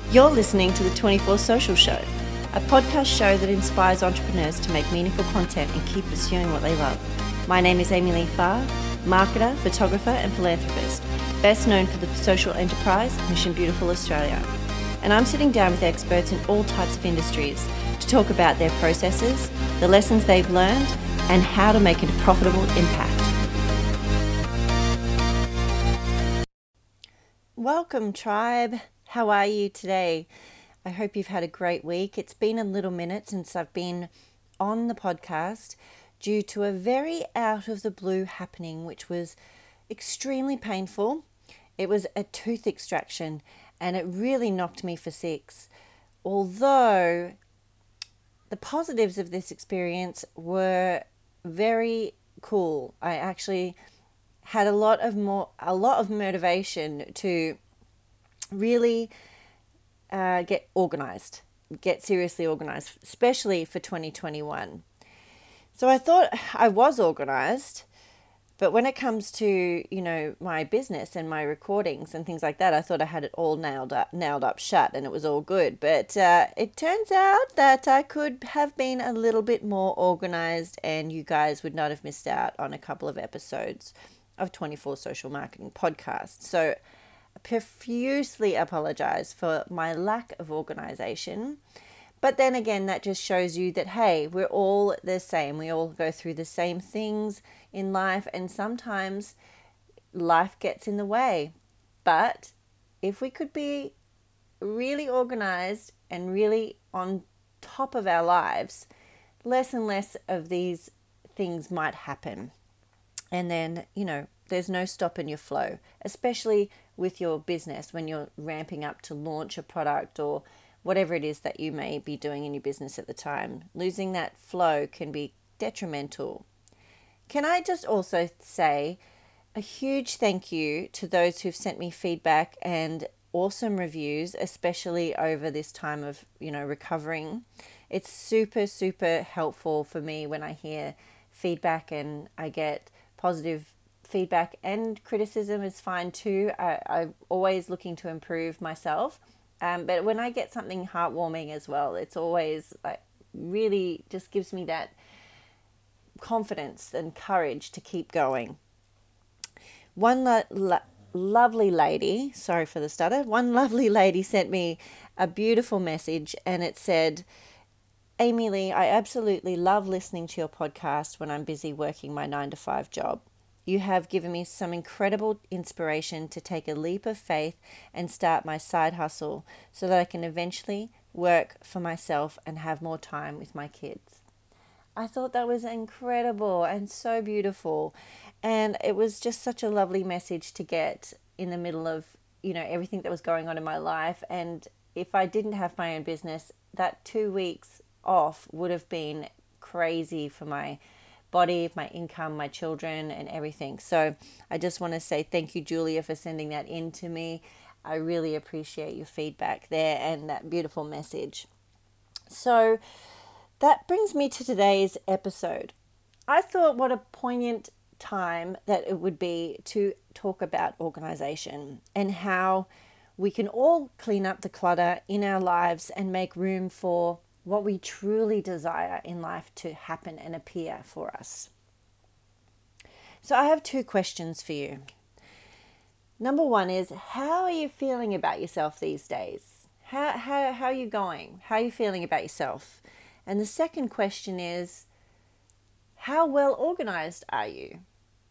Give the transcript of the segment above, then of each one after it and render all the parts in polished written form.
You're listening to the 24 Social Show, a podcast show that inspires entrepreneurs to make meaningful content and keep pursuing what they love. My name is Amy Lee Farr, marketer, photographer, and philanthropist, best known for the social enterprise Mission Beautiful Australia. And I'm sitting down with experts in all types of industries to talk about their processes, the lessons they've learned, and how to make a profitable impact. Welcome, tribe. How are you today? I hope you've had a great week. It's been a little minute since I've been on the podcast due to a very out of the blue happening, which was extremely painful. It was a tooth extraction and it really knocked me for six. Although the positives of this experience were very cool. I actually had a lot of motivation to really get seriously organized, especially for 2021. So I thought I was organized, but when it comes to, my business and my recordings and things like that, I thought I had it all nailed up shut and it was all good. But it turns out that I could have been a little bit more organized and you guys would not have missed out on a couple of episodes of 24 Social Marketing Podcast. So I profusely apologize for my lack of organization. But then again, that just shows you that, hey, we're all the same. We all go through the same things in life, and sometimes life gets in the way. But if we could be really organized and really on top of our lives, less and less of these things might happen. And then, there's no stopping your flow, especially with your business when you're ramping up to launch a product or whatever it is that you may be doing in your business at the time. Losing that flow can be detrimental. Can I just also say a huge thank you to those who've sent me feedback and awesome reviews, especially over this time of, recovering. It's super, super helpful for me when I hear feedback and I get positive feedback, and criticism is fine too. I'm always looking to improve myself. But when I get something heartwarming as well, it's always really just gives me that confidence and courage to keep going. One lovely lady, sorry for the stutter, one lovely lady sent me a beautiful message and it said, Amy Lee, I absolutely love listening to your podcast when I'm busy working my 9-to-5 job. You have given me some incredible inspiration to take a leap of faith and start my side hustle so that I can eventually work for myself and have more time with my kids. I thought that was incredible and so beautiful. And it was just such a lovely message to get in the middle of, everything that was going on in my life. And if I didn't have my own business, that 2 weeks off would have been crazy for my body, my income, my children, and everything. So I just want to say thank you, Julia, for sending that in to me. I really appreciate your feedback there and that beautiful message. So that brings me to today's episode. I thought what a poignant time that it would be to talk about organization and how we can all clean up the clutter in our lives and make room for what we truly desire in life to happen and appear for us. So I have 2 questions for you. Number 1 is, how are you feeling about yourself these days? How are you going? How are you feeling about yourself? And the second question is, how well organized are you?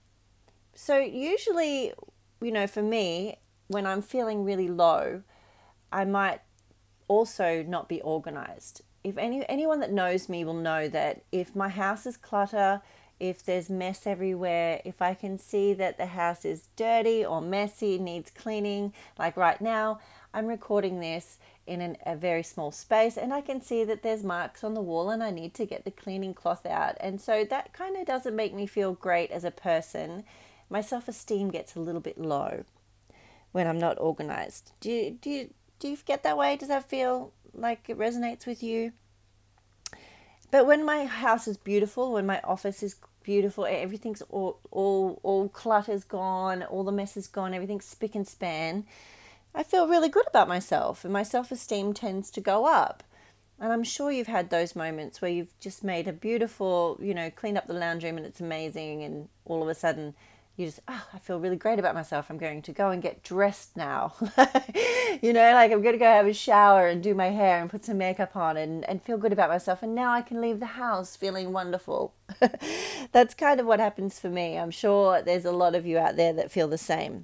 So usually, for me, when I'm feeling really low, I might also not be organized. If anyone that knows me will know that if my house is clutter, if there's mess everywhere, if I can see that the house is dirty or messy, needs cleaning, like right now, I'm recording this in a very small space and I can see that there's marks on the wall and I need to get the cleaning cloth out. And so that kind of doesn't make me feel great as a person. My self-esteem gets a little bit low when I'm not organized. Do you get that way? Does that feel like it resonates with you? But when my house is beautiful, when my office is beautiful, everything's all clutter's gone, all the mess is gone, everything's spick and span, I feel really good about myself and my self-esteem tends to go up. And I'm sure you've had those moments where you've just made a beautiful, cleaned up the lounge room and it's amazing. And all of a sudden you just, I feel really great about myself. I'm going to go and get dressed now. Like I'm going to go have a shower and do my hair and put some makeup on and feel good about myself. And now I can leave the house feeling wonderful. That's kind of what happens for me. I'm sure there's a lot of you out there that feel the same.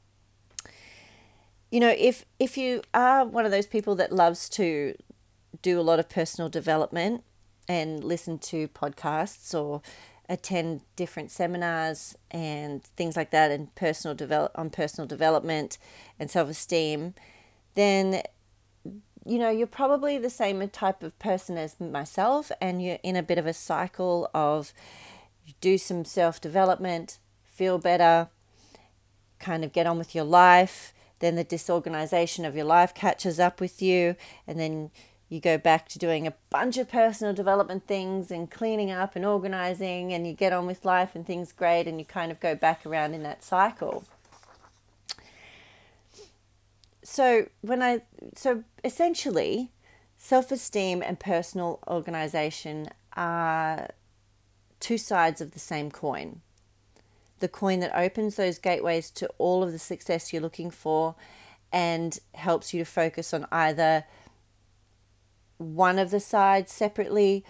If you are one of those people that loves to do a lot of personal development and listen to podcasts or attend different seminars and things like that and personal development and self-esteem, then you're probably the same type of person as myself, and you're in a bit of a cycle of do some self-development, feel better, kind of get on with your life, then the disorganization of your life catches up with you, and then you go back to doing a bunch of personal development things and cleaning up and organizing, and you get on with life and things great, and you kind of go back around in that cycle. So essentially, self-esteem and personal organization are two sides of the same coin. The coin that opens those gateways to all of the success you're looking for and helps you to focus on either one of the sides separately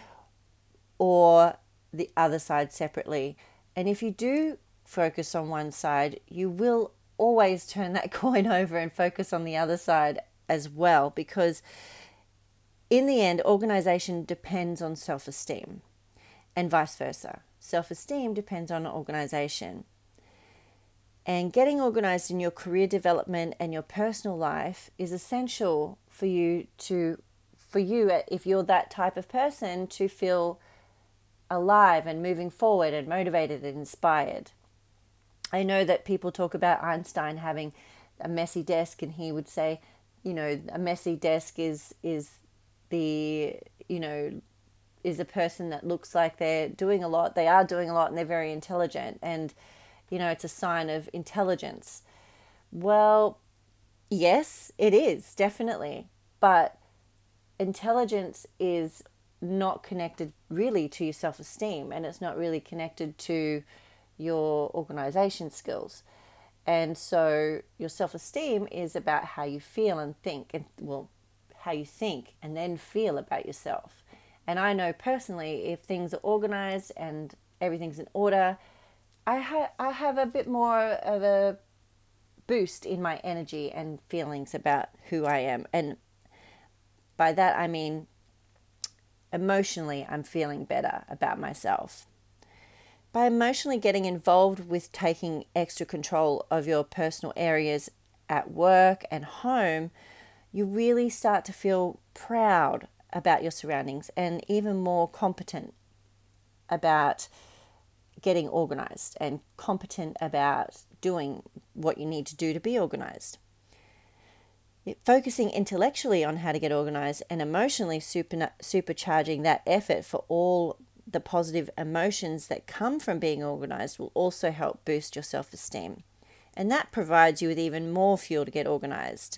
or the other side separately. And if you do focus on one side, you will always turn that coin over and focus on the other side as well, because in the end, organization depends on self-esteem and vice versa. Self-esteem depends on organization. And getting organized in your career development and your personal life is essential for you, if you're that type of person, to feel alive and moving forward and motivated and inspired. I know that people talk about Einstein having a messy desk, and he would say, a messy desk is a person that looks like they're doing a lot. They are doing a lot and they're very intelligent, and it's a sign of intelligence. Well, yes, it is, definitely. But intelligence is not connected really to your self-esteem, and it's not really connected to your organization skills. And so your self-esteem is about how you feel and think, how you think and then feel about yourself. And I know personally, if things are organized and everything's in order, I have a bit more of a boost in my energy and feelings about who I am. And by that, I mean, emotionally, I'm feeling better about myself. By emotionally getting involved with taking extra control of your personal areas at work and home, you really start to feel proud about your surroundings and even more competent about getting organized and competent about doing what you need to do to be organized. Focusing intellectually on how to get organized and emotionally supercharging that effort for all the positive emotions that come from being organized will also help boost your self-esteem. And that provides you with even more fuel to get organized.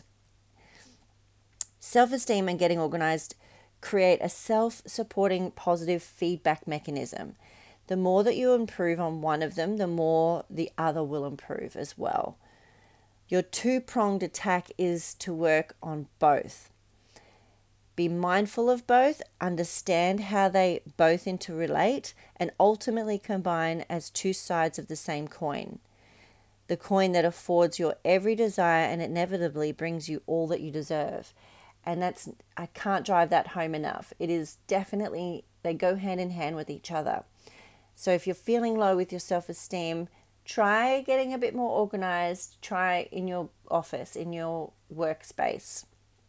Self-esteem and getting organized create a self-supporting positive feedback mechanism. The more that you improve on one of them, the more the other will improve as well. Your two-pronged attack is to work on both. Be mindful of both, understand how they both interrelate, and ultimately combine as two sides of the same coin. The coin that affords your every desire and inevitably brings you all that you deserve. And I can't drive that home enough. It is definitely, they go hand in hand with each other. So if you're feeling low with your self-esteem, try getting a bit more organized. Try in your office, in your workspace.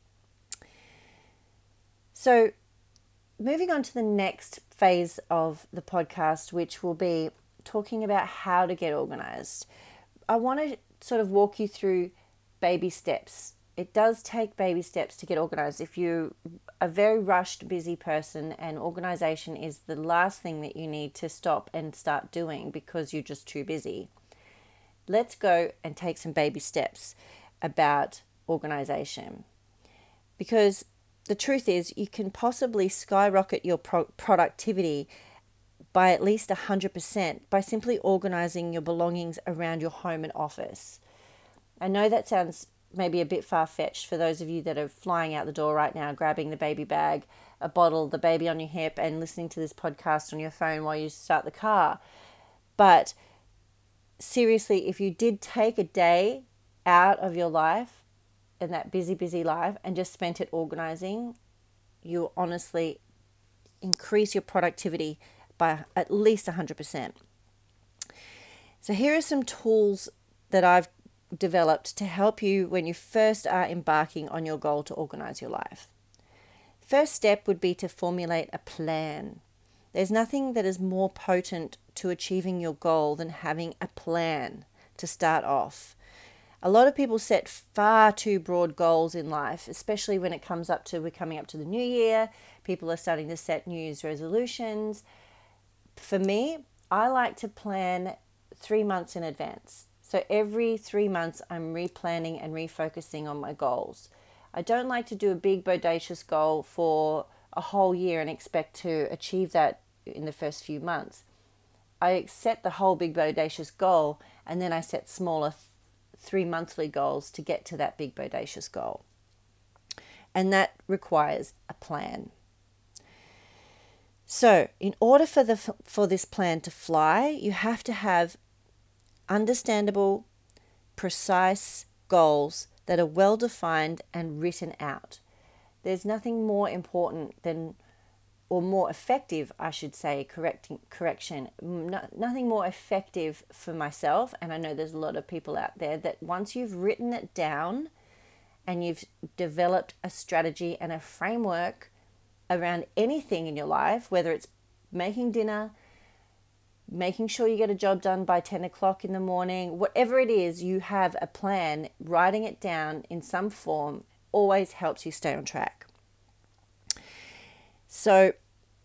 So moving on to the next phase of the podcast, which will be talking about how to get organized. I want to sort of walk you through baby steps. It does take baby steps to get organized. If you're a very rushed, busy person and organization is the last thing that you need to stop and start doing because you're just too busy, let's go and take some baby steps about organization. Because the truth is, you can possibly skyrocket your productivity by at least 100% by simply organizing your belongings around your home and office. I know that sounds maybe a bit far-fetched for those of you that are flying out the door right now, grabbing the baby bag, a bottle, the baby on your hip, and listening to this podcast on your phone while you start the car. But seriously, if you did take a day out of your life in that busy life and just spent it organizing, you honestly increase your productivity by at least 100%. So here are some tools that I've developed to help you when you first are embarking on your goal to organize your life. First step would be to formulate a plan. There's nothing that is more potent to achieving your goal than having a plan to start off. A lot of people set far too broad goals in life, especially when we're coming up to the new year. People are starting to set New Year's resolutions. For me, I like to plan 3 months in advance. So every 3 months, I'm replanning and refocusing on my goals. I don't like to do a big, bodacious goal for a whole year and expect to achieve that in the first few months. I set the whole big, bodacious goal, and then I set smaller 3-monthly goals to get to that big, bodacious goal. And that requires a plan. So in order for this plan to fly, you have to have understandable, precise goals that are well defined and written out. There's nothing more important than, or more effective, I should say, nothing more effective for myself, and I know there's a lot of people out there, that once you've written it down and you've developed a strategy and a framework around anything in your life, whether it's making dinner, making sure you get a job done by 10 o'clock in the morning, whatever it is, you have a plan. Writing it down in some form always helps you stay on track. So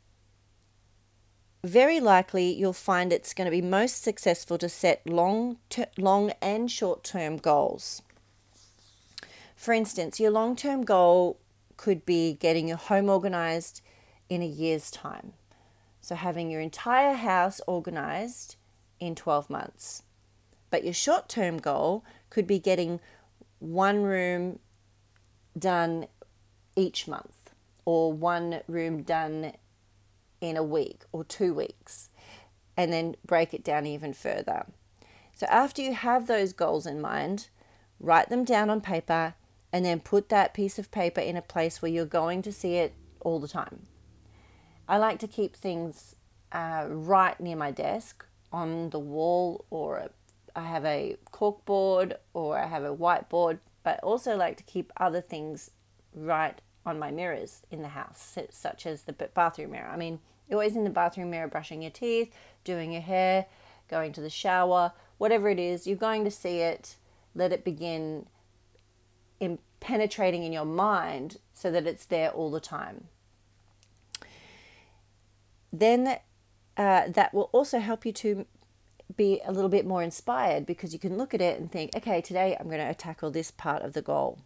very likely you'll find it's going to be most successful to set long and short-term goals. For instance, your long-term goal could be getting your home organized in a year's time. So having your entire house organized in 12 months. But your short-term goal could be getting one room done each month, or one room done in a week or 2 weeks, and then break it down even further. So after you have those goals in mind, write them down on paper, and then put that piece of paper in a place where you're going to see it all the time. I like to keep things right near my desk, on the wall, or I have a corkboard, or I have a whiteboard, but I also like to keep other things right on my mirrors in the house, such as the bathroom mirror. I mean, you're always in the bathroom mirror brushing your teeth, doing your hair, going to the shower, whatever it is, you're going to see it. Let it begin penetrating in your mind so that it's there all the time. Then that will also help you to be a little bit more inspired, because you can look at it and think, okay, today I'm going to tackle this part of the goal.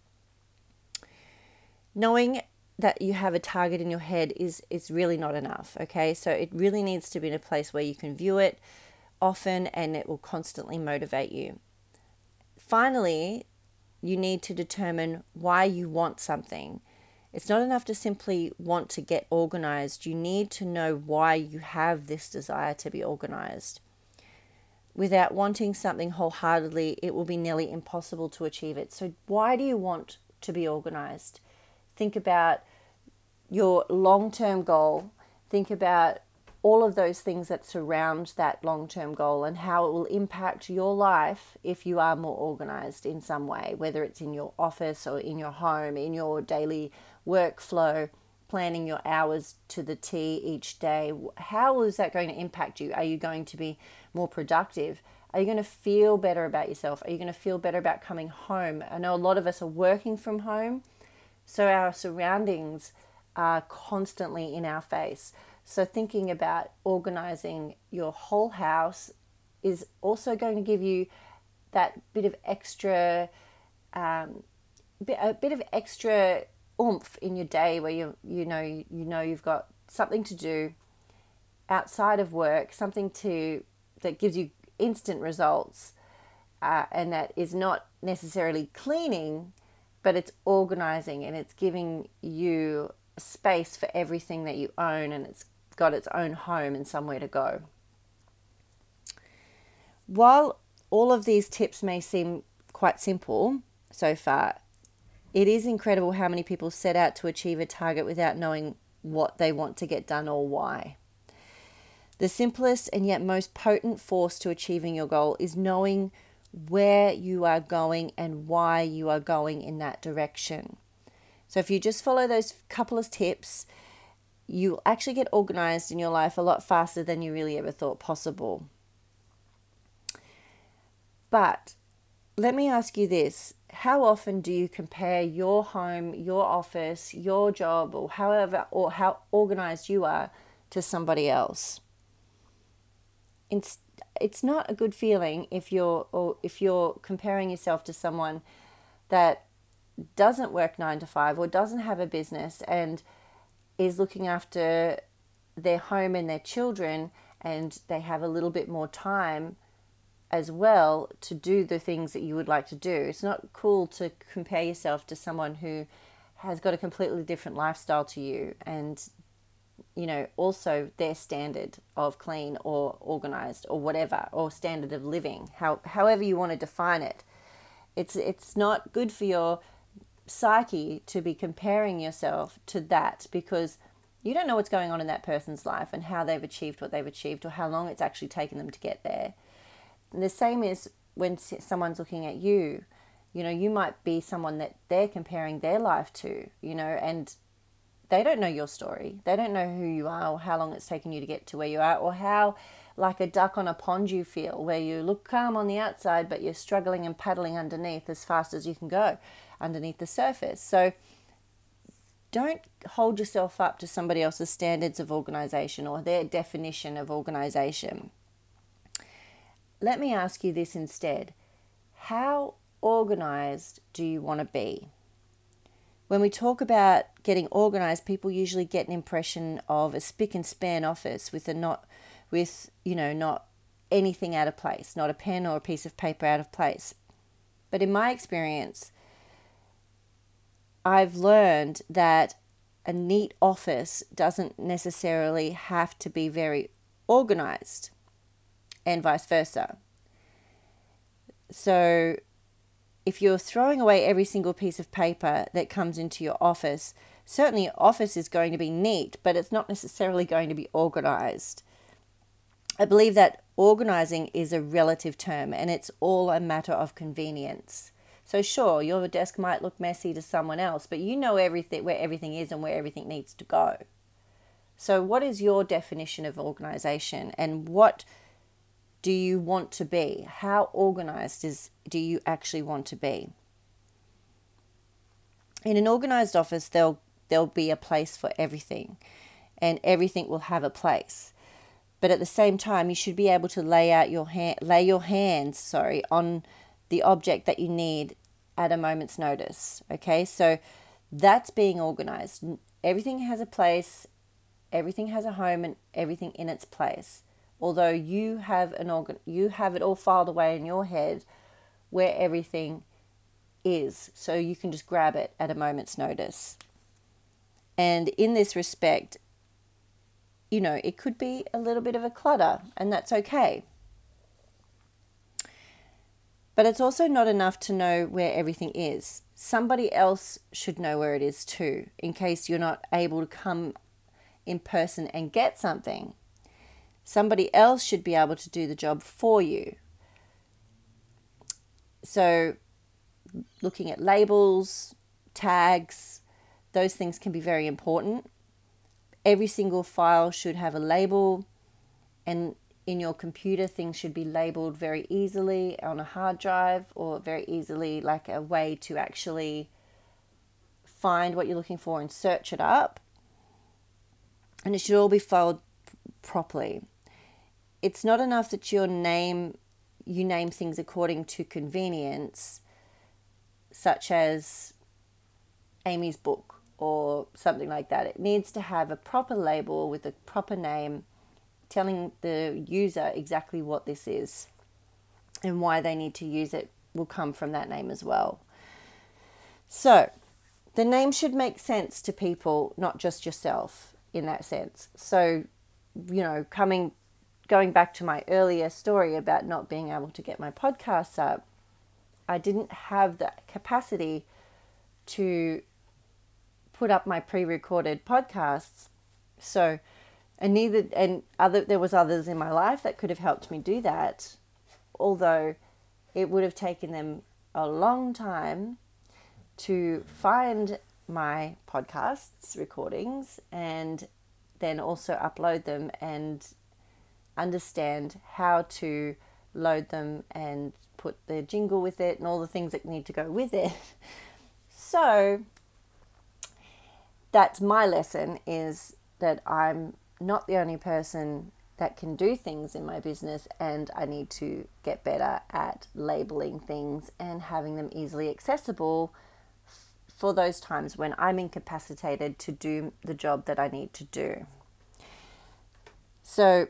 Knowing that you have a target in your head is really not enough, okay? So it really needs to be in a place where you can view it often and it will constantly motivate you. Finally, you need to determine why you want something. It's not enough to simply want to get organized. You need to know why you have this desire to be organized. Without wanting something wholeheartedly, it will be nearly impossible to achieve it. So why do you want to be organized? Think about your long-term goal. Think about all of those things that surround that long-term goal and how it will impact your life if you are more organized in some way, whether it's in your office or in your home, in your daily workflow, planning your hours to the T each day. How is that going to impact you? Are you going to be more productive? Are you going to feel better about yourself? Are you going to feel better about coming home? I know a lot of us are working from home, so our surroundings are constantly in our face. So thinking about organizing your whole house is also going to give you that bit of extra a bit of extra oomph in your day where you know you've got something to do outside of work, that gives you instant results, and that is not necessarily cleaning, but it's organizing and it's giving you space for everything that you own, and it's got its own home and somewhere to go. While all of these tips may seem quite simple so far, it is incredible how many people set out to achieve a target without knowing what they want to get done or why. The simplest and yet most potent force to achieving your goal is knowing where you are going and why you are going in that direction. So if you just follow those couple of tips, you'll actually get organized in your life a lot faster than you really ever thought possible. But let me ask you this. How often do you compare your home, your office, your job, or how organized you are to somebody else? It's not a good feeling if you're comparing yourself to someone that doesn't work 9 to 5 or doesn't have a business and is looking after their home and their children, and they have a little bit more time as well to do the things that you would like to do. It's not cool to compare yourself to someone who has got a completely different lifestyle to you, and also their standard of clean or organized or whatever, or standard of living, however you want to define it. It's not good for your psyche to be comparing yourself to that, because you don't know what's going on in that person's life and how they've achieved what they've achieved, or how long it's actually taken them to get there. And the same is when someone's looking at you. You might be someone that they're comparing their life to, and they don't know your story. They don't know who you are, or how long it's taken you to get to where you are, or how like a duck on a pond you feel, where you look calm on the outside, but you're struggling and paddling underneath as fast as you can go underneath the surface. So don't hold yourself up to somebody else's standards of organization or their definition of organization. Let me ask you this instead. How organized do you want to be? When we talk about getting organized, people usually get an impression of a spick and span office with not anything out of place, not a pen or a piece of paper out of place. But in my experience, I've learned that a neat office doesn't necessarily have to be very organized, and vice versa. So if you're throwing away every single piece of paper that comes into your office, certainly your office is going to be neat, but it's not necessarily going to be organized. I believe that organizing is a relative term, and it's all a matter of convenience. So sure, your desk might look messy to someone else, but you know everything, where everything is and where everything needs to go. So what is your definition of organization, and what do you want to be? How organized do you actually want to be? In an organized office, there'll be a place for everything, and everything will have a place. But at the same time, you should be able to lay your hands on the object that you need at a moment's notice. Okay, so that's being organized. Everything has a place, everything has a home, and everything in its place. Although you have it all filed away in your head where everything is, so you can just grab it at a moment's notice. And in this respect, it could be a little bit of a clutter, and that's okay. But it's also not enough to know where everything is. Somebody else should know where it is too, in case you're not able to come in person and get something. Somebody else should be able to do the job for you. So looking at labels, tags, those things can be very important. Every single file should have a label, and in your computer, things should be labeled very easily on a hard drive, or very easily like a way to actually find what you're looking for and search it up. And it should all be filed properly. It's not enough that you name things according to convenience, such as Amy's book or something like that. It needs to have a proper label with a proper name telling the user exactly what this is, and why they need to use it will come from that name as well. So the name should make sense to people, not just yourself in that sense. So, going back to my earlier story about not being able to get my podcasts up, I didn't have the capacity to put up my pre-recorded podcasts. So, there was others in my life that could have helped me do that, although it would have taken them a long time to find my podcasts recordings and then also upload them and understand how to load them and put the jingle with it and all the things that need to go with it. So that's my lesson, is that I'm not the only person that can do things in my business, and I need to get better at labeling things and having them easily accessible for those times when I'm incapacitated to do the job that I need to do. So,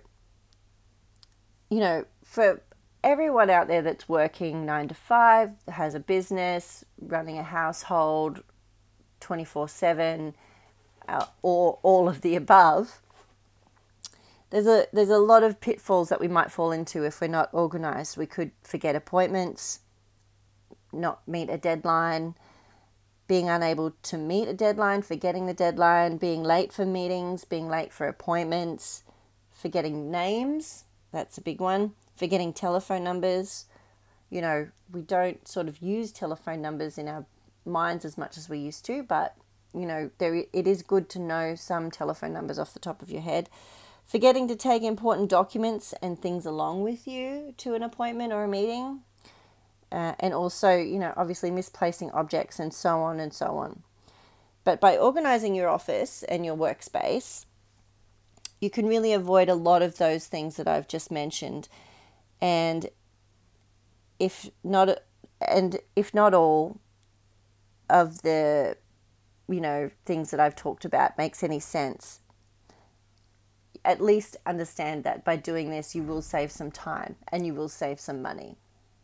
for everyone out there that's working 9 to 5, has a business, running a household 24/7, or all of the above, there's a lot of pitfalls that we might fall into if we're not organized. We could forget appointments, not meet a deadline, being unable to meet a deadline, forgetting the deadline, being late for meetings, being late for appointments, forgetting names, that's a big one, forgetting telephone numbers. We don't sort of use telephone numbers in our minds as much as we used to, but it is good to know some telephone numbers off the top of your head. Forgetting to take important documents and things along with you to an appointment or a meeting. And also, obviously misplacing objects and so on and so on. But by organizing your office and your workspace, you can really avoid a lot of those things that I've just mentioned. And if not all of the, things that I've talked about makes any sense, at least understand that by doing this, you will save some time and you will save some money.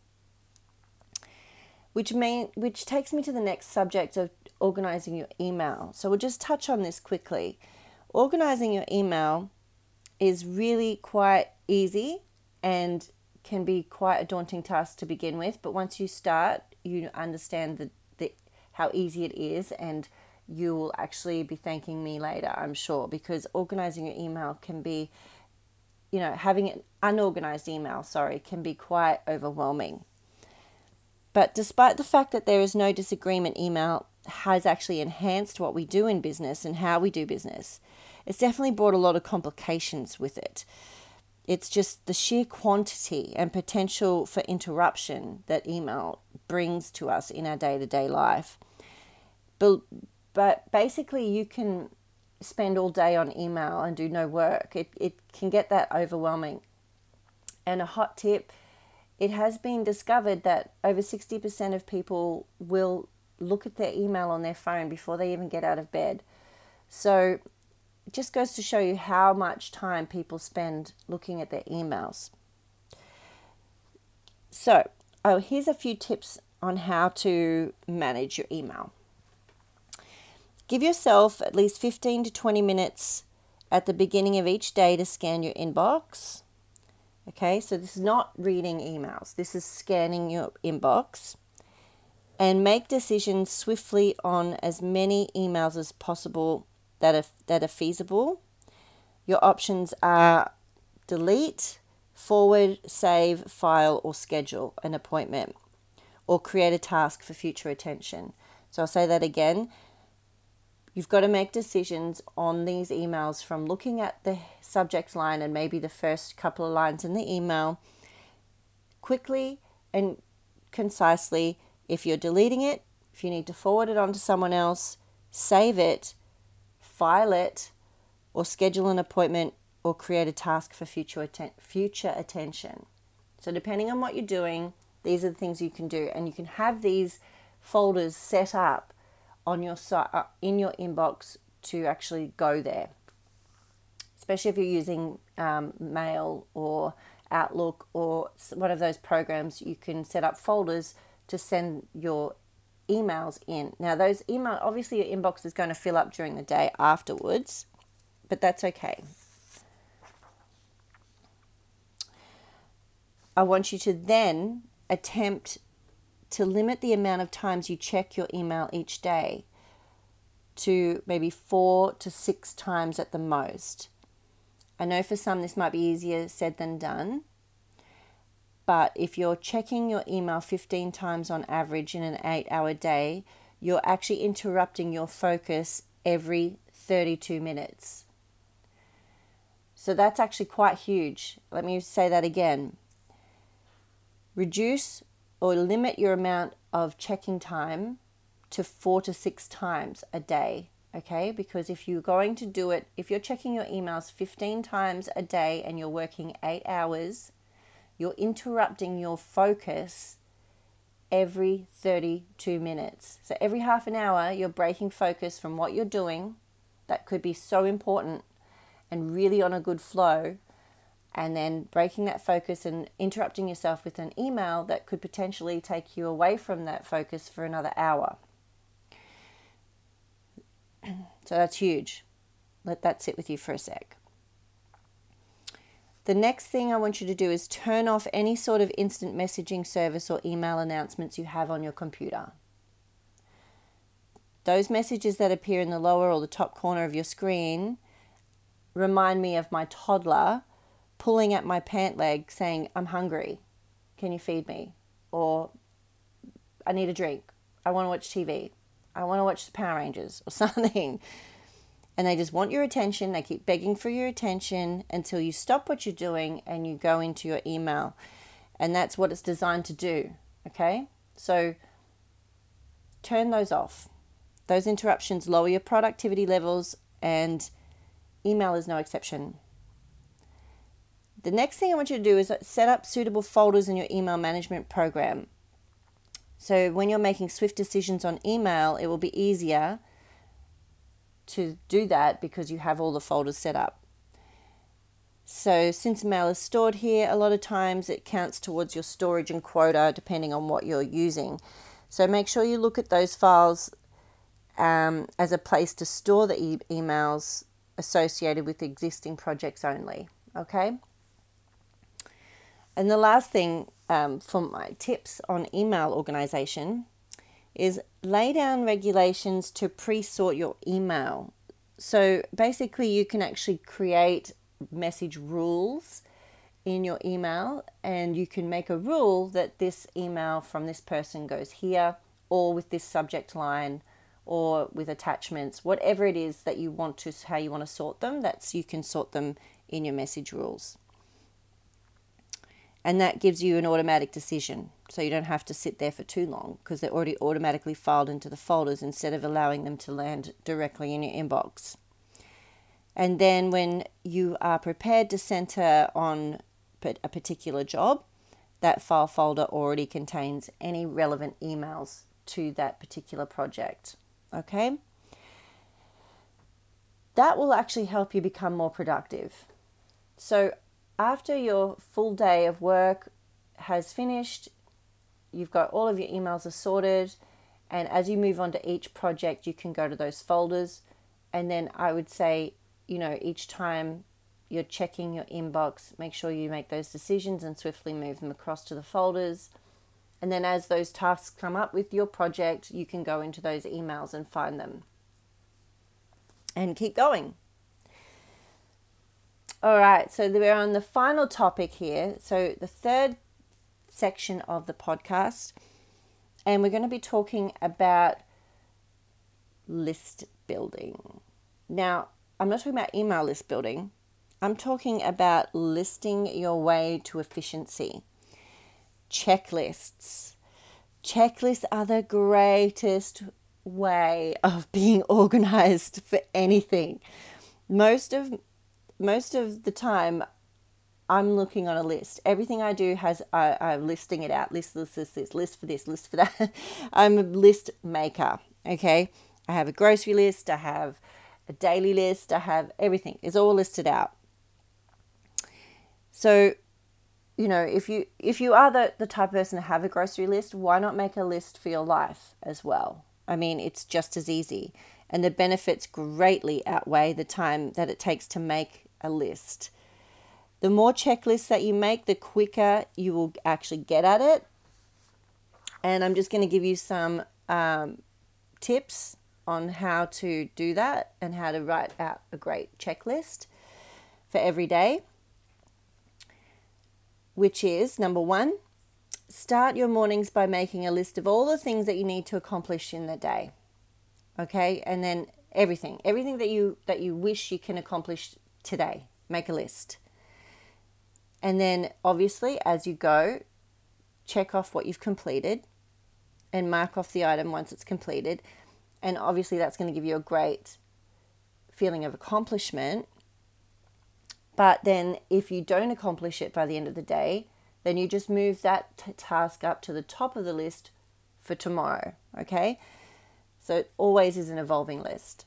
Which takes me to the next subject of organizing your email. So we'll just touch on this quickly. Organizing your email is really quite easy and can be quite a daunting task to begin with. But once you start, you understand how easy it is, and you will actually be thanking me later, I'm sure, because organizing your email can be, having an unorganized email, can be quite overwhelming. But despite the fact that there is no disagreement, email has actually enhanced what we do in business and how we do business. It's definitely brought a lot of complications with it. It's just the sheer quantity and potential for interruption that email brings to us in our day-to-day life. But basically, you can spend all day on email and do no work. It can get that overwhelming. And a hot tip, it has been discovered that over 60% of people will look at their email on their phone before they even get out of bed. So it just goes to show you how much time people spend looking at their emails. So, here's a few tips on how to manage your email. Give yourself at least 15 to 20 minutes at the beginning of each day to scan your inbox. Okay, so this is not reading emails. This is scanning your inbox, and make decisions swiftly on as many emails as possible that are feasible. Your options are delete, forward, save, file, or schedule an appointment, or create a task for future attention. So I'll say that again. You've got to make decisions on these emails from looking at the subject line and maybe the first couple of lines in the email quickly and concisely. If you're deleting it, if you need to forward it on to someone else, save it, file it, or schedule an appointment or create a task for future attention. So depending on what you're doing, these are the things you can do. And you can have these folders set up on your site, in your inbox, to actually go there. Especially if you're using Mail or Outlook or one of those programs, you can set up folders to send your emails in. Now those email, obviously your inbox is going to fill up during the day afterwards, but that's okay. I want you to then attempt to limit the amount of times you check your email each day to maybe 4 to 6 times at the most. I know for some this might be easier said than done, but if you're checking your email 15 times on average in an 8-hour day, you're actually interrupting your focus every 32 minutes. So that's actually quite huge. Let me say that again. Reduce or limit your amount of checking time to 4 to 6 times a day, okay? Because if you're going to do it, if you're checking your emails 15 times a day and you're working 8 hours, you're interrupting your focus every 32 minutes. So every half an hour, you're breaking focus from what you're doing that could be so important and really on a good flow, and then breaking that focus and interrupting yourself with an email that could potentially take you away from that focus for another hour. So that's huge. Let that sit with you for a sec. The next thing I want you to do is turn off any sort of instant messaging service or email announcements you have on your computer. Those messages that appear in the lower or the top corner of your screen remind me of my toddler pulling at my pant leg saying, "I'm hungry, can you feed me?" Or, "I need a drink, I want to watch TV, I want to watch the Power Rangers," or something. And they just want your attention. They keep begging for your attention until you stop what you're doing and you go into your email. And that's what it's designed to do, okay? So turn those off. Those interruptions lower your productivity levels, and email is no exception. The next thing I want you to do is set up suitable folders in your email management program. So when you're making swift decisions on email, it will be easier to do that because you have all the folders set up. So since mail is stored here, a lot of times it counts towards your storage and quota depending on what you're using. So make sure you look at those files as a place to store the emails associated with existing projects only, okay? And the last thing for my tips on email organization is lay down regulations to pre-sort your email. So basically you can actually create message rules in your email, and you can make a rule that this email from this person goes here, or with this subject line, or with attachments, whatever it is that you want to, how you want to sort them, you can sort them in your message rules. And that gives you an automatic decision. So you don't have to sit there for too long because they're already automatically filed into the folders instead of allowing them to land directly in your inbox. And then when you are prepared to center on a particular job, that file folder already contains any relevant emails to that particular project. Okay? That will actually help you become more productive. So after your full day of work has finished, you've got all of your emails are sorted, and as you move on to each project, you can go to those folders. And then I would say, each time you're checking your inbox, make sure you make those decisions and swiftly move them across to the folders. And then as those tasks come up with your project, you can go into those emails and find them and keep going. All right, so we're on the final topic here. So the third section of the podcast, and we're going to be talking about list building. Now, I'm not talking about email list building. I'm talking about listing your way to efficiency. Checklists. Checklists are the greatest way of being organized for anything. Most of the time, I'm looking on a list. Everything I do has I'm listing it out. List for this, list for that. I'm a list maker, okay? I have a grocery list, I have a daily list, I have everything. It's all listed out. So, if you are the type of person to have a grocery list, why not make a list for your life as well? I mean, it's just as easy. And the benefits greatly outweigh the time that it takes to make a list. The more checklists that you make, the quicker you will actually get at it. And I'm just going to give you some tips on how to do that and how to write out a great checklist for every day, which is number 1, start your mornings by making a list of all the things that you need to accomplish in the day. Okay, and then everything that you wish you can accomplish today, make a list. And then obviously as you go, check off what you've completed and mark off the item once it's completed. And obviously that's going to give you a great feeling of accomplishment. But then if you don't accomplish it by the end of the day, then you just move that task up to the top of the list for tomorrow, okay? So it always is an evolving list.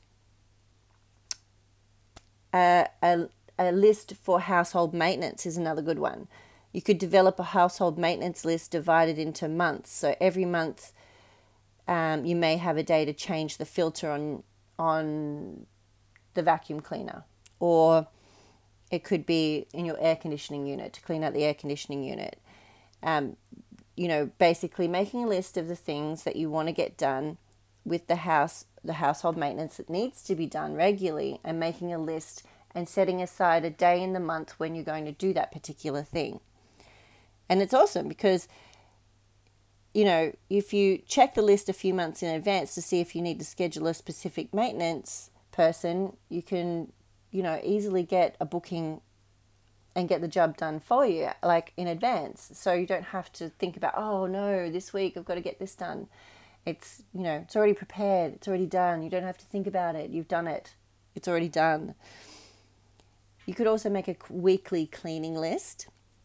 A list for household maintenance is another good one. You could develop a household maintenance list divided into months. So every month you may have a day to change the filter on the vacuum cleaner, or it could be in your air conditioning unit to clean out the air conditioning unit. Basically making a list of the things that you want to get done with the household maintenance that needs to be done regularly, and making a list and setting aside a day in the month when you're going to do that particular thing. And it's awesome because, if you check the list a few months in advance to see if you need to schedule a specific maintenance person, you can, easily get a booking and get the job done for you, like in advance. So you don't have to think about, oh no, this week I've got to get this done. It's, it's already prepared. It's already done. You don't have to think about it. You've done it. It's already done. You could also make a weekly cleaning list.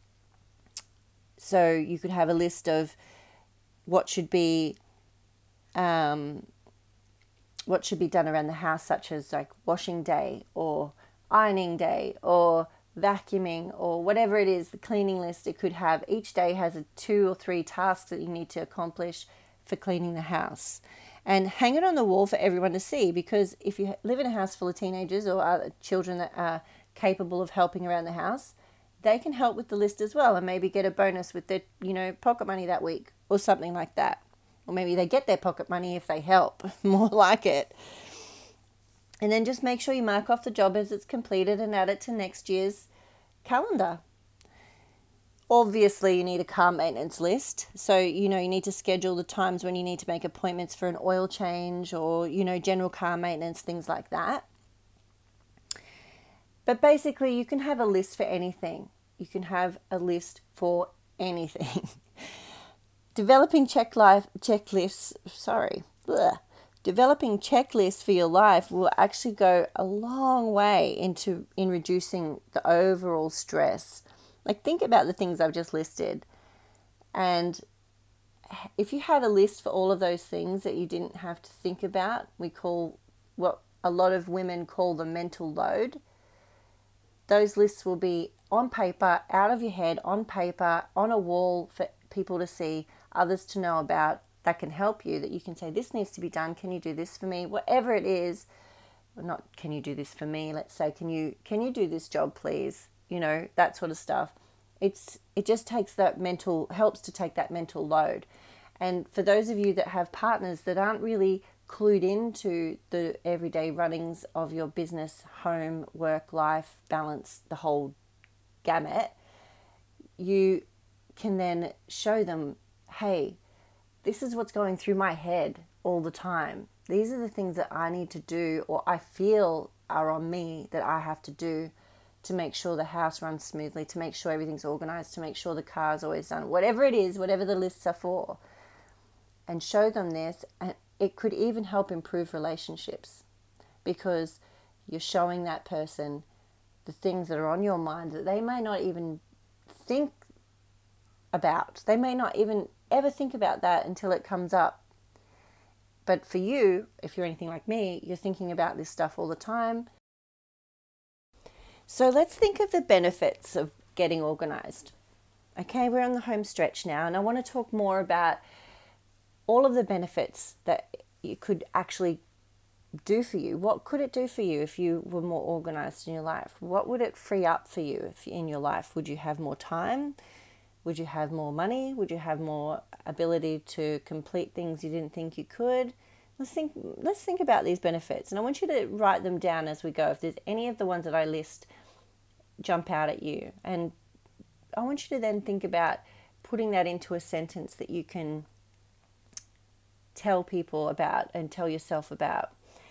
So you could have a list of what should be done around the house, such as like washing day or ironing day or vacuuming or whatever it is, the cleaning list. It could have, each day has 2 or 3 tasks that you need to accomplish for cleaning the house, and hang it on the wall for everyone to see, because if you live in a house full of teenagers or other children that are capable of helping around the house, they can help with the list as well, and maybe get a bonus with their pocket money that week or something like that. Or maybe they get their pocket money if they help, more like it. And then just make sure you mark off the job as it's completed and add it to next year's calendar. Obviously, you need a car maintenance list. So, you need to schedule the times when you need to make appointments for an oil change or, general car maintenance, things like that. But basically, you can have a list for anything. You can have a list for anything. Developing Developing checklists for your life will actually go a long way in reducing the overall stress. Like, think about the things I've just listed. And if you had a list for all of those things that you didn't have to think about, we call what a lot of women call the mental load. Those lists will be on paper, out of your head, on paper, on a wall for people to see, others to know about, that can help you, that you can say, this needs to be done. Can you do this for me? Whatever it is, well, not can you do this for me? Let's say, can you do this job, please? That sort of stuff. It just helps to take that mental load. And for those of you that have partners that aren't really clued into the everyday runnings of your business, home, work, life, balance, the whole gamut, you can then show them, hey, this is what's going through my head all the time. These are the things that I need to do, or I feel are on me that I have to do to make sure the house runs smoothly, to make sure everything's organized, to make sure the car's always done, whatever it is, whatever the lists are for. And show them this, and it could even help improve relationships, because you're showing that person the things that are on your mind that they may not even think about. They may not even ever think about that until it comes up. But for you, if you're anything like me, you're thinking about this stuff all the time. So let's think of the benefits of getting organized. Okay, we're on the home stretch now, and I want to talk more about all of the benefits that it could actually do for you. What could it do for you if you were more organized in your life? What would it free up for you in your life? Would you have more time? Would you have more money? Would you have more ability to complete things you didn't think you could? Let's think about these benefits, and I want you to write them down as we go. If there's any of the ones that I list jump out at you, and I want you to then think about putting that into a sentence that you can tell people about and tell yourself about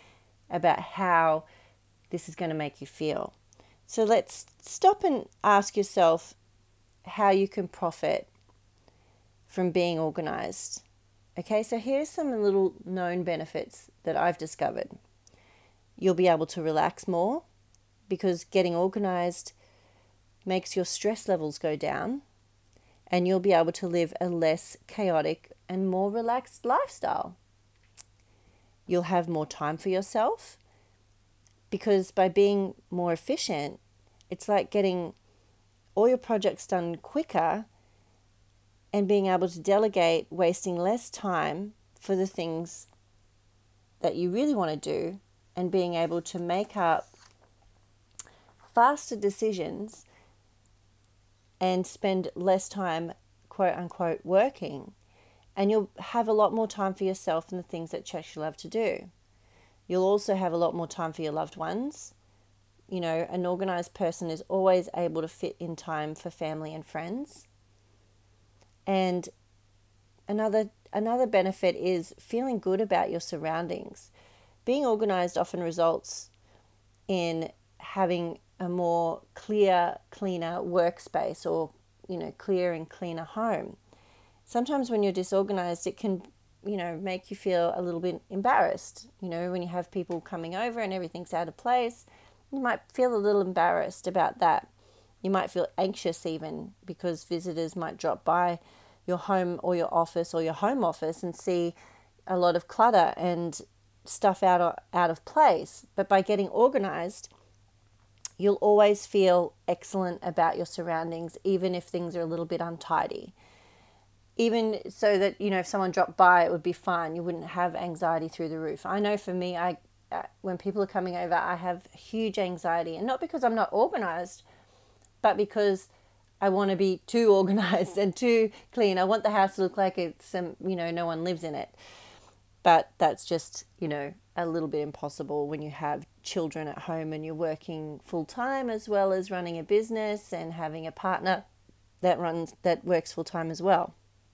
how this is going to make you feel. So let's stop and ask yourself how you can profit from being organized. Okay, so here's some little known benefits that I've discovered. You'll be able to relax more because getting organized makes your stress levels go down, and you'll be able to live a less chaotic and more relaxed lifestyle. You'll have more time for yourself because by being more efficient, it's like getting all your projects done quicker and being able to delegate, wasting less time for the things that you really want to do, and being able to make up faster decisions and spend less time, quote unquote, working. And you'll have a lot more time for yourself and the things that you love to do. You'll also have a lot more time for your loved ones. You know, an organized person is always able to fit in time for family and friends. And another benefit is feeling good about your surroundings. Being organized often results in having a more cleaner workspace, or, clear and cleaner home. Sometimes when you're disorganized, it can, make you feel a little bit embarrassed. When you have people coming over and everything's out of place, you might feel a little embarrassed about that. You might feel anxious even because visitors might drop by your home or your office or your home office and see a lot of clutter and stuff out of place. But by getting organized, you'll always feel excellent about your surroundings, even if things are a little bit untidy. Even so that, if someone dropped by, it would be fine. You wouldn't have anxiety through the roof. I know for me, when people are coming over, I have huge anxiety, and not because I'm not organized, but because I want to be too organized and too clean. I want the house to look like it's, no one lives in it. But that's just, a little bit impossible when you have children at home and you're working full time, as well as running a business and having a partner that works full time as well.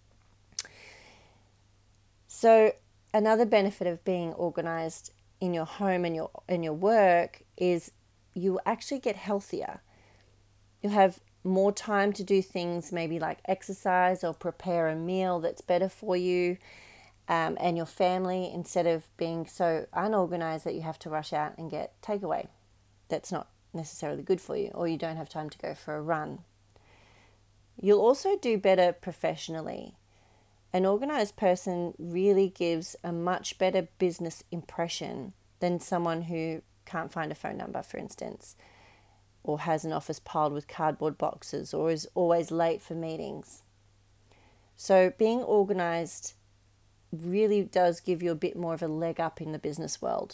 So another benefit of being organized in your home and your work is you actually get healthier. You'll have more time to do things maybe like exercise or prepare a meal that's better for you and your family, instead of being so unorganized that you have to rush out and get takeaway. That's not necessarily good for you, or you don't have time to go for a run. You'll also do better professionally. An organized person really gives a much better business impression than someone who can't find a phone number, for instance, or has an office piled with cardboard boxes, or is always late for meetings. So being organized really does give you a bit more of a leg up in the business world.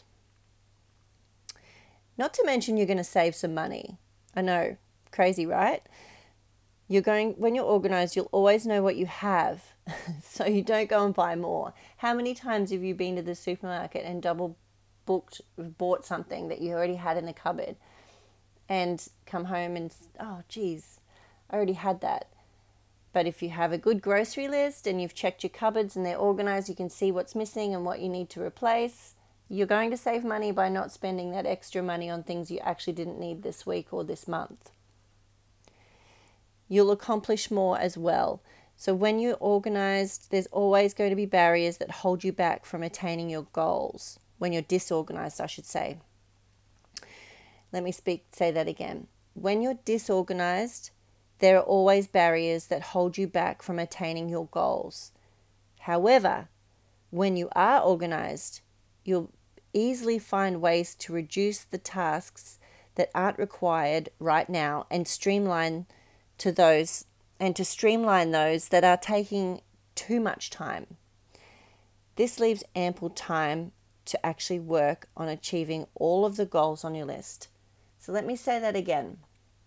Not to mention you're going to save some money. I know, crazy, right? When you're organized, you'll always know what you have, so you don't go and buy more. How many times have you been to the supermarket and bought something that you already had in the cupboard, and come home and, oh geez, I already had that. But if you have a good grocery list and you've checked your cupboards and they're organized, you can see what's missing and what you need to replace. You're going to save money by not spending that extra money on things you actually didn't need this week or this month. You'll accomplish more as well. So when you're organized, there's always going to be barriers that hold you back from attaining your goals. When you're disorganized, I should say. Let me say that again. When you're disorganized, there are always barriers that hold you back from attaining your goals. However, when you are organized, you'll easily find ways to reduce the tasks that aren't required right now and streamline those that are taking too much time. This leaves ample time to actually work on achieving all of the goals on your list. So let me say that again.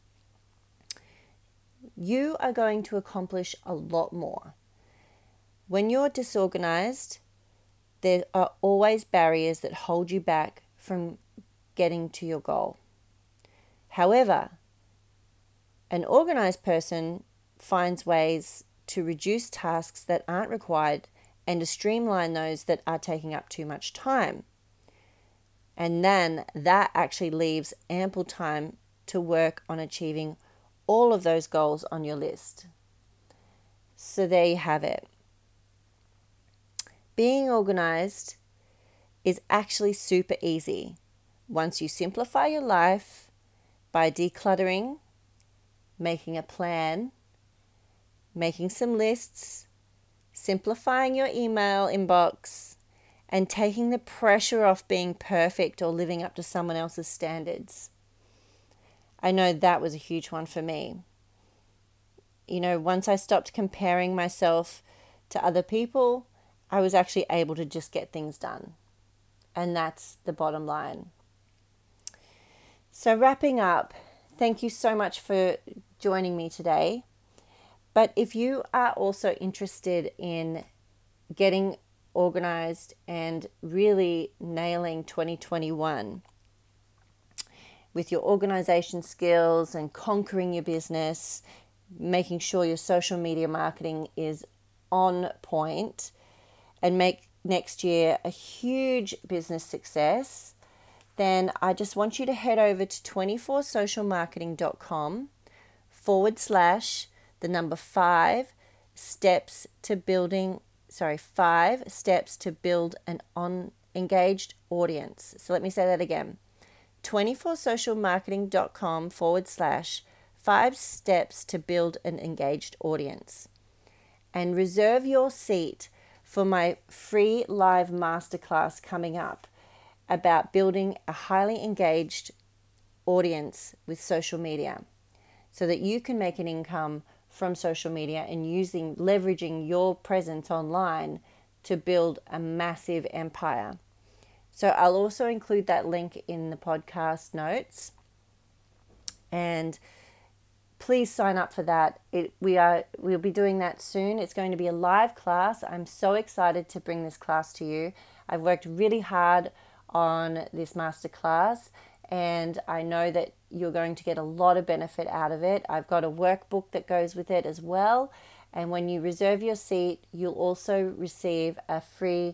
You are going to accomplish a lot more. When you're disorganized, there are always barriers that hold you back from getting to your goal. However, an organized person finds ways to reduce tasks that aren't required and to streamline those that are taking up too much time. And then that actually leaves ample time to work on achieving all of those goals on your list. So there you have it. Being organized is actually super easy once you simplify your life by decluttering, making a plan, making some lists, simplifying your email inbox, and taking the pressure off being perfect or living up to someone else's standards. I know that was a huge one for me. Once I stopped comparing myself to other people, I was actually able to just get things done. And that's the bottom line. So wrapping up, thank you so much for joining me today. But if you are also interested in getting organized and really nailing 2021 with your organization skills and conquering your business, making sure your social media marketing is on point, and make next year a huge business success, then I just want you to head over to 24socialmarketing.com/5 steps to build an engaged audience. So let me say that again. 24socialmarketing.com/5 steps to build an engaged audience. And reserve your seat for my free live masterclass coming up about building a highly engaged audience with social media so that you can make an income from social media and leveraging your presence online to build a massive empire. So I'll also include that link in the podcast notes, and please sign up for that. We'll be doing that soon. It's going to be a live class. I'm so excited to bring this class to you. I've worked really hard on this masterclass, and I know that you're going to get a lot of benefit out of it. I've got a workbook that goes with it as well. And when you reserve your seat, you'll also receive a free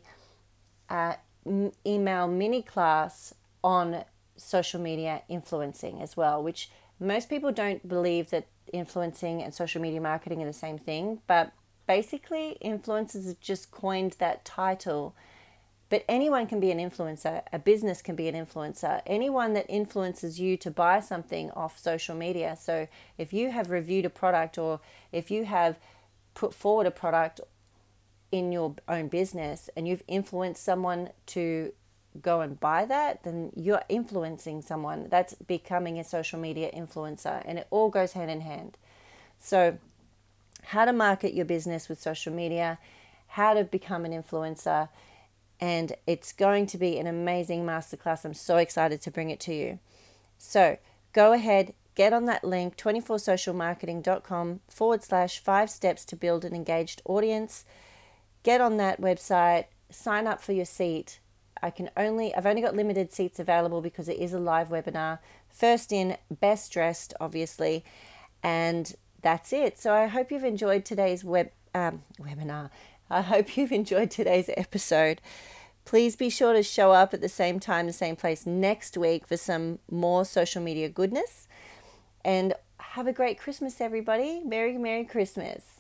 email mini class on social media influencing as well, which most people don't believe that influencing and social media marketing are the same thing, but basically influencers have just coined that title. But anyone can be an influencer. A business can be an influencer. Anyone that influences you to buy something off social media. So if you have reviewed a product, or if you have put forward a product in your own business and you've influenced someone to go and buy that, then you're influencing someone. That's becoming a social media influencer, and it all goes hand in hand. So how to market your business with social media, how to become an influencer, and it's going to be an amazing masterclass. I'm so excited to bring it to you. So go ahead, get on that link, 24socialmarketing.com/5 steps to build an engaged audience. Get on that website, sign up for your seat. I've only got limited seats available because it is a live webinar. First in, best dressed, obviously. And that's it. So I hope you've enjoyed today's webinar. I hope you've enjoyed today's episode. Please be sure to show up at the same time, the same place next week for some more social media goodness. And have a great Christmas, everybody. Merry, Merry Christmas.